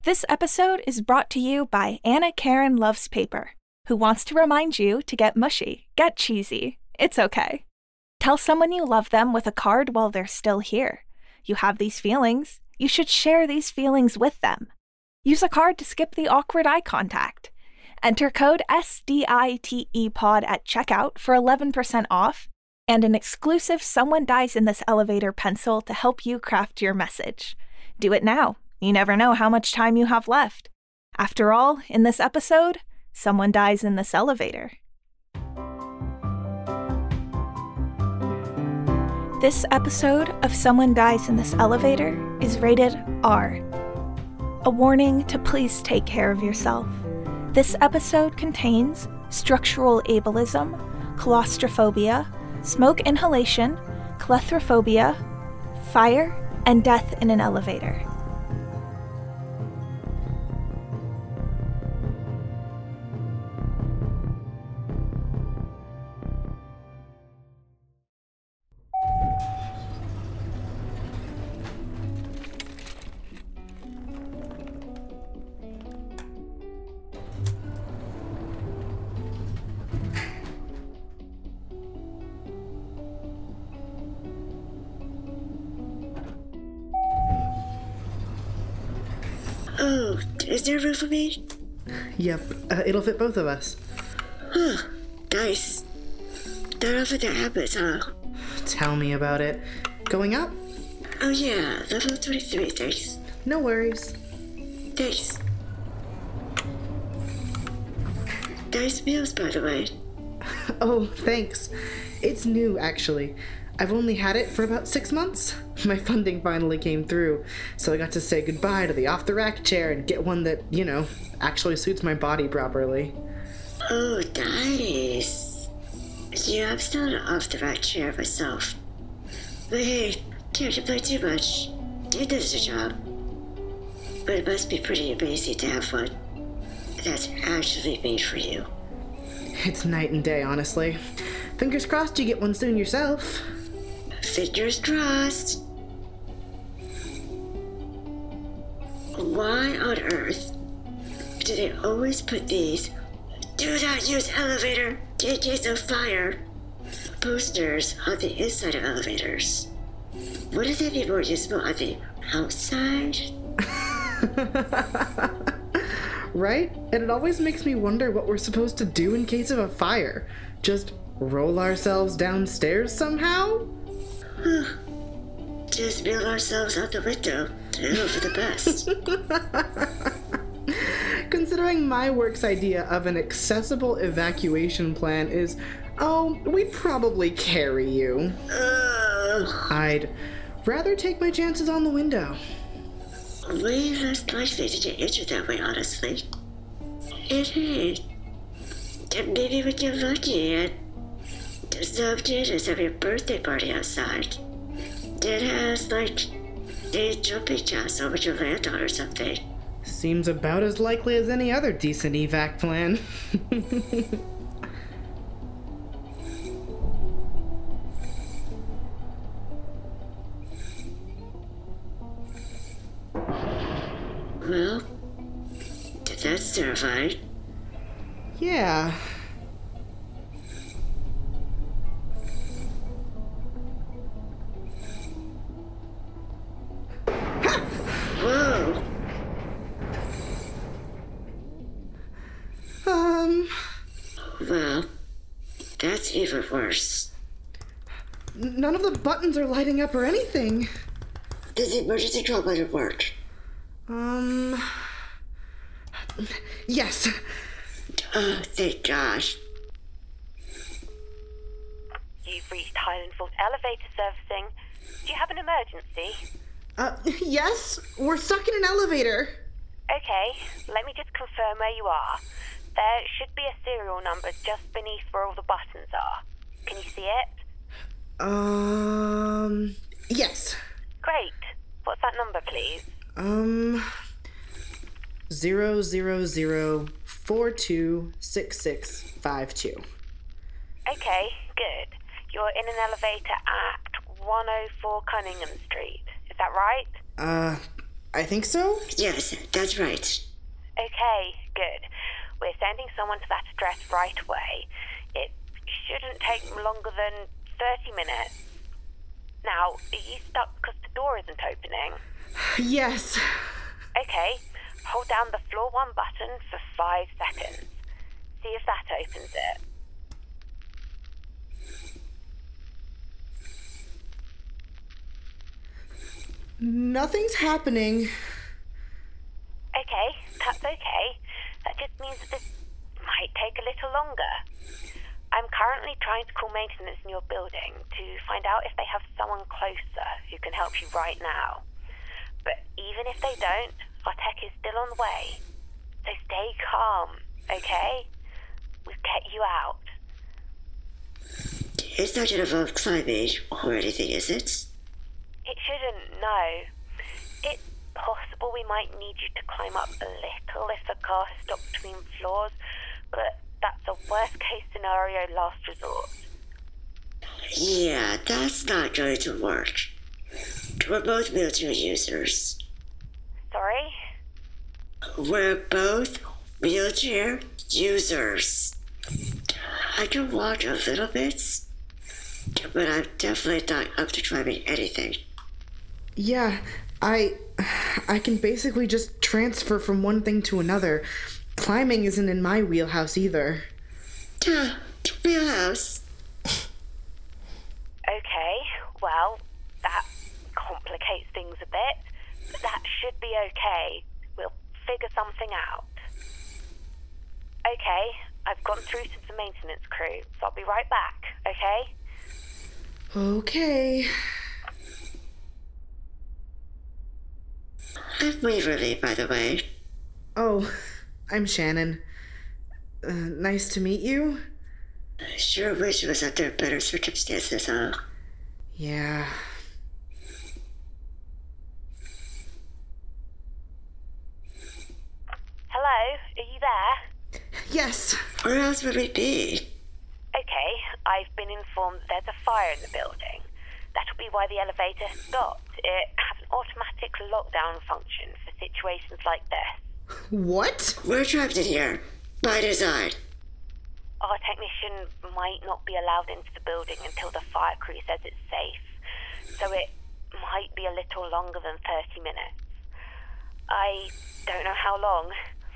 This episode is brought to you by Anna Karen Loves Paper, who wants to remind you to get mushy, get cheesy. It's okay. Tell someone you love them with a card while they're still here. You have these feelings. You should share these feelings with them. Use a card to skip the awkward eye contact. Enter code SDITEPOD at checkout for 11% off and an exclusive Someone Dies in This Elevator pencil to help you craft your message. Do it now. You never know how much time you have left. After all, in this episode, someone dies in this elevator. This episode of Someone Dies in This Elevator is rated R. A warning to please take care of yourself. This episode contains structural ableism, claustrophobia, smoke inhalation, claustrophobia, fire, and death in an elevator. Oh, is there room for me? Yep, it'll fit both of us. Huh, nice. Not often that happens, huh? Tell me about it. Going up? Oh yeah, level 23, thanks. No worries. Thanks. Nice meals, by the way. Oh, thanks. It's new, actually. I've only had it for about 6 months. My funding finally came through, so I got to say goodbye to the off-the-rack chair and get one that, actually suits my body properly. Oh, nice. Yeah, I'm still in an off-the-rack chair myself. But hey, can't complain too much. It does the job. But it must be pretty amazing to have one that's actually made for you. It's night and day, honestly. Fingers crossed you get one soon yourself. Fingers crossed. Why on earth do they always put these "Do not use elevator in case of fire" posters on the inside of elevators? Wouldn't they be more useful on the outside? Right? And it always makes me wonder what we're supposed to do in case of a fire. Just roll ourselves downstairs somehow? Just build ourselves out the window and hope for the best. Considering my work's idea of an accessible evacuation plan is, we'd probably carry you. I'd rather take my chances on the window. Way less likely to get injured that way, honestly. And hey, maybe we get lucky and some kid is having a birthday party outside that has, a jumping jacks over your land on or something. Seems about as likely as any other decent evac plan. Well, that's terrifying. Yeah. Whoa! Well, that's even worse. None of the buttons are lighting up or anything. Does the emergency call button work? Yes. Oh, thank gosh. You've reached Highland Falls Elevator Servicing. Do you have an emergency? Yes? We're stuck in an elevator. Okay, let me just confirm where you are. There should be a serial number just beneath where all the buttons are. Can you see it? Yes. Great. What's that number, please? 000426652. Okay, good. You're in an elevator at 104 Cunningham Street. Is that right? I think so. Yes, that's right. Okay, good. We're sending someone to that address right away. It shouldn't take longer than 30 minutes. Now, are you stuck because the door isn't opening? Yes. Okay, hold down the floor 1 button for 5 seconds. See if that opens it. Nothing's happening. Okay, that's okay. That just means that this might take a little longer. I'm currently trying to call maintenance in your building to find out if they have someone closer who can help you right now. But even if they don't, our tech is still on the way. So stay calm, okay? We'll get you out. It's not going to involve climbing or anything, is it? It shouldn't, no. It's possible we might need you to climb up a little if the car has stopped between floors, but that's a worst-case scenario last resort. Yeah, that's not going to work. We're both wheelchair users. Sorry? We're both wheelchair users. I can walk a little bit, but I'm definitely not up to climbing anything. Yeah, I can basically just transfer from one thing to another. Climbing isn't in my wheelhouse either. Wheelhouse? Okay, well, that complicates things a bit, but that should be okay. We'll figure something out. Okay, I've gone through to the maintenance crew, so I'll be right back, okay? Okay. I'm Waverly, by the way. Oh, I'm Shannon. Nice to meet you. I sure wish it was under better circumstances, huh? Yeah. Hello, are you there? Yes. Where else would we be? Okay, I've been informed that there's a fire in the building. That'll be why the elevator stopped. It has an automatic lockdown function for situations like this. What? We're trapped in here. By design. Our technician might not be allowed into the building until the fire crew says it's safe, so it might be a little longer than 30 minutes. I don't know how long.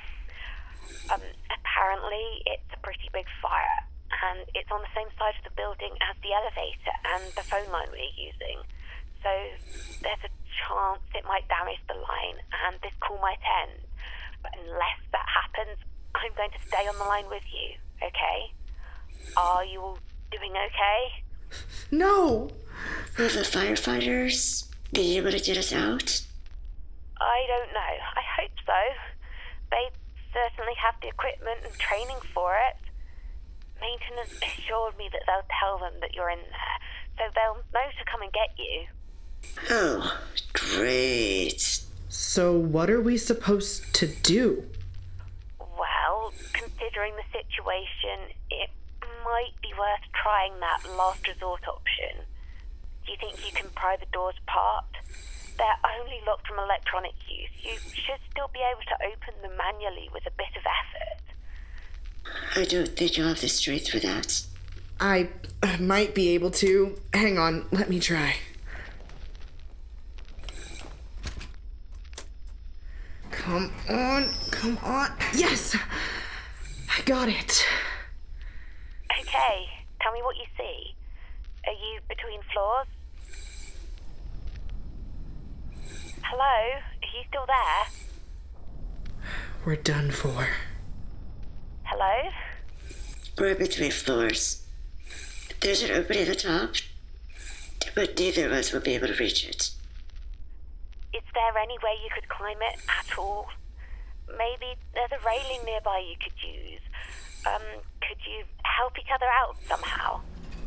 Apparently it's a pretty big fire, and it's on the same side of the building as the elevator and the phone line we're using. So there's a chance it might damage the line and this call might end. But unless that happens, I'm going to stay on the line with you, okay? Are you all doing okay? No! Will the firefighters be able to get us out? I don't know. I hope so. They certainly have the equipment and training for it. Maintenance assured me that they'll tell them that you're in there, so they'll know to come and get you. Oh, great. So what are we supposed to do? Well, considering the situation, it might be worth trying that last resort option. Do you think you can pry the doors apart? They're only locked from electronic use. You should still be able to open them manually with a bit of effort. I don't think I'll have the strength for that. I might be able to. Hang on, let me try. Come on, come on. Yes! I got it. Okay, tell me what you see. Are you between floors? Hello? Are you still there? We're done for. Hello? We're between floors. There's an opening at the top, but neither of us will be able to reach it. Is there any way you could climb it at all? Maybe there's a railing nearby you could use. Could you help each other out somehow?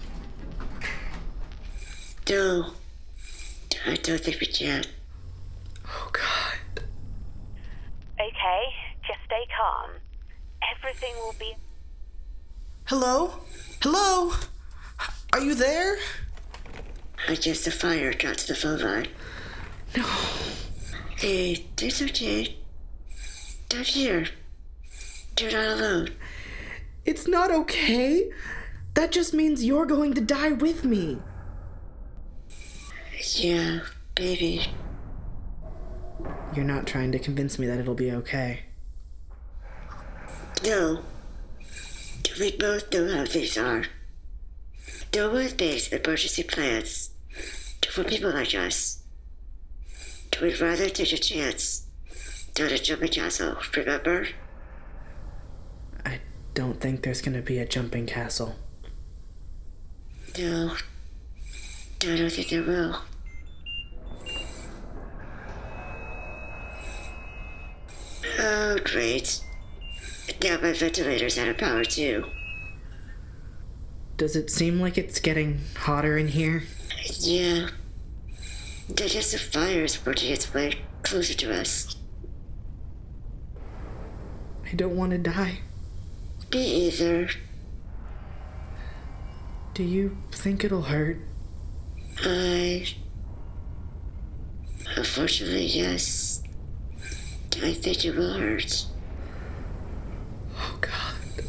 No, I don't think we can. Oh, God. Okay, just stay calm. Everything will be... Hello? Hello? Are you there? I guess the fire got to the phone line. No. Hey, it's okay. I'm here. You're not alone. It's not okay. That just means you're going to die with me. Yeah, baby. You're not trying to convince me that it'll be okay. No. We both know how things are. No one makes emergency plans for people like us. We'd rather take a chance than a jumping castle, remember? I don't think there's gonna be a jumping castle. No. I don't think there will. Oh, great. Now my ventilator's out of power, too. Does it seem like it's getting hotter in here? Yeah. I guess the fire is working its way closer to us. I don't want to die. Me either. Do you think it'll hurt? Unfortunately, yes. I think it will hurt. Oh, God.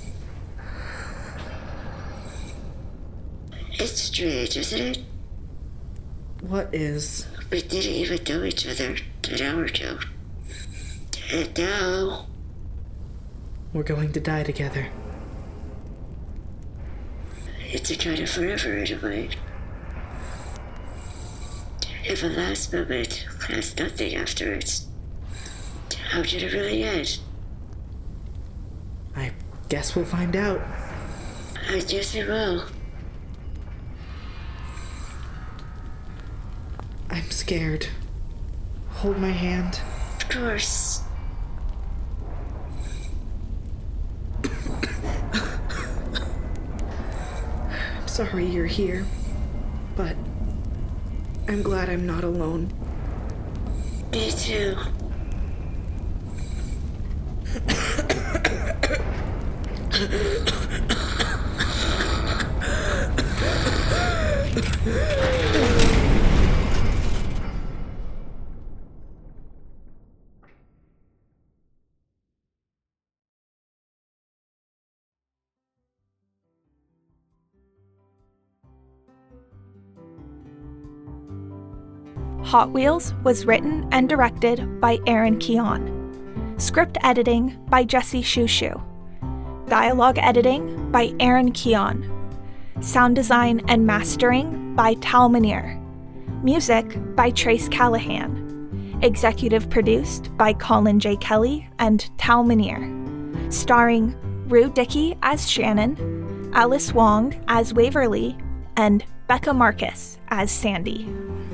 It's strange, isn't it? What is? We didn't even know each other an hour ago. And now... We're going to die together. It's a kind of forever in a way. If a last moment has nothing after it, how did it really end? I guess we'll find out. I guess we will. I'm scared. Hold my hand. Of course. I'm sorry you're here, but I'm glad I'm not alone. Me too. Hot Wheels was written and directed by Aaron Keon. Script editing by Jesse Shushu. Dialogue editing by Aaron Keon. Sound design and mastering by Tal Minear. Music by Trace Callahan. Executive produced by Colin J. Kelly and Tal Minear. Starring Rue Dickey as Shannon, Alice Wong as Waverly, and Becca Marcus as Sandy.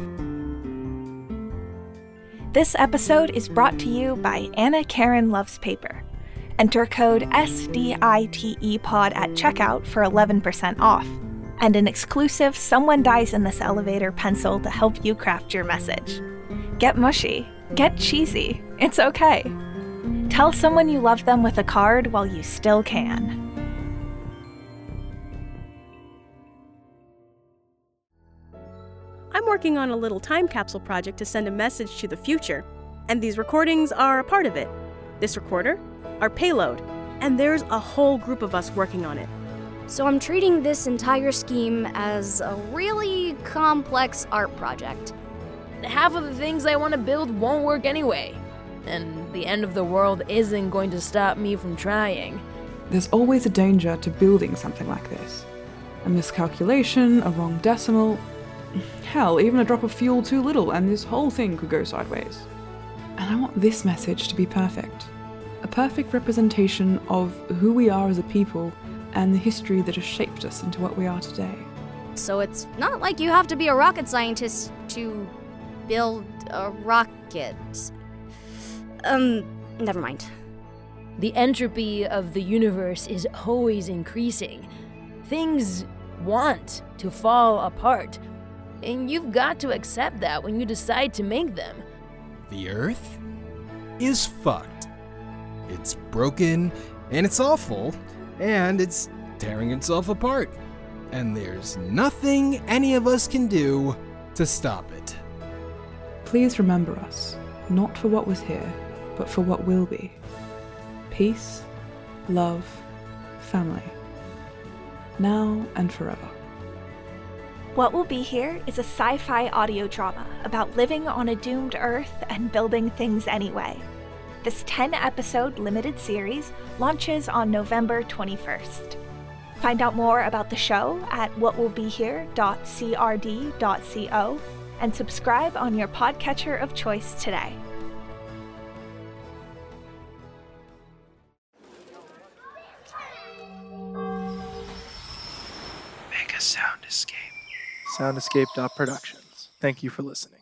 This episode is brought to you by Anna Karen Loves Paper. Enter code SDITEPOD at checkout for 11% off, and an exclusive Someone Dies in This Elevator pencil to help you craft your message. Get mushy, get cheesy, it's okay. Tell someone you love them with a card while you still can. I'm working on a little time capsule project to send a message to the future, and these recordings are a part of it. This recorder, our payload, and there's a whole group of us working on it. So I'm treating this entire scheme as a really complex art project. Half of the things I want to build won't work anyway, and the end of the world isn't going to stop me from trying. There's always a danger to building something like this. A miscalculation, a wrong decimal, hell, even a drop of fuel too little, and this whole thing could go sideways. And I want this message to be perfect. A perfect representation of who we are as a people and the history that has shaped us into what we are today. So it's not like you have to be a rocket scientist to build a rocket. Never mind. The entropy of the universe is always increasing. Things want to fall apart. And you've got to accept that when you decide to make them. The Earth is fucked. It's broken, and it's awful, and it's tearing itself apart. And there's nothing any of us can do to stop it. Please remember us. not for what was here, but for what will be. Peace, love, family. Now and forever. What Will Be Here is a sci-fi audio drama about living on a doomed Earth and building things anyway. This 10-episode limited series launches on November 21st. Find out more about the show at whatwillbehere.crd.co and subscribe on your podcatcher of choice today. Make a sound escape. Soundescape.productions. Thank you for listening.